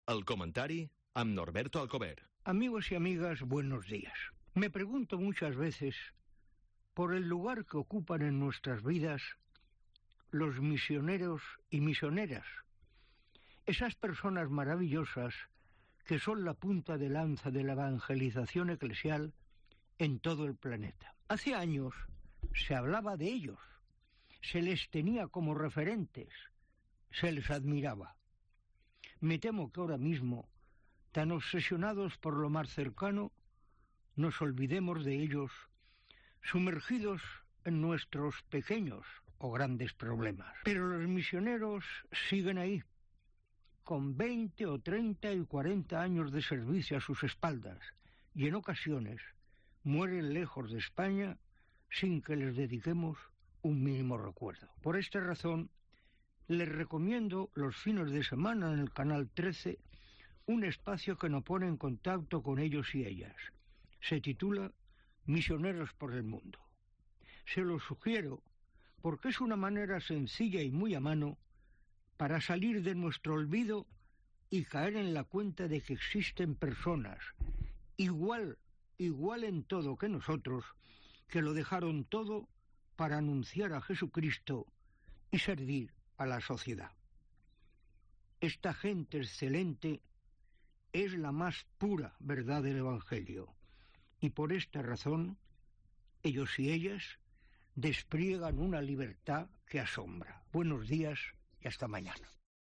El comentari amb Norberto Alcover. Amigos y amigas, buenos días. Me pregunto muchas veces por el lugar que ocupan en nuestras vidas los misioneros y misioneras, esas personas maravillosas que son la punta de lanza de la evangelización eclesial en todo el planeta. Hace años se hablaba de ellos, se les tenía como referentes, se les admiraba. Me temo que ahora mismo, tan obsesionados por lo más cercano, nos olvidemos de ellos, sumergidos en nuestros pequeños o grandes problemas. Pero los misioneros siguen ahí, con 20 o 30 y 40 años de servicio a sus espaldas, y en ocasiones mueren lejos de España sin que les dediquemos un mínimo recuerdo. Por esta razón, les recomiendo los fines de semana en el Canal 13 un espacio que nos pone en contacto con ellos y ellas. Se titula Misioneros por el Mundo. Se lo sugiero porque es una manera sencilla y muy a mano para salir de nuestro olvido y caer en la cuenta de que existen personas igual en todo que nosotros, que lo dejaron todo para anunciar a Jesucristo y servir a la sociedad. Esta gente excelente es la más pura verdad del Evangelio, y por esta razón ellos y ellas despliegan una libertad que asombra. Buenos días y hasta mañana.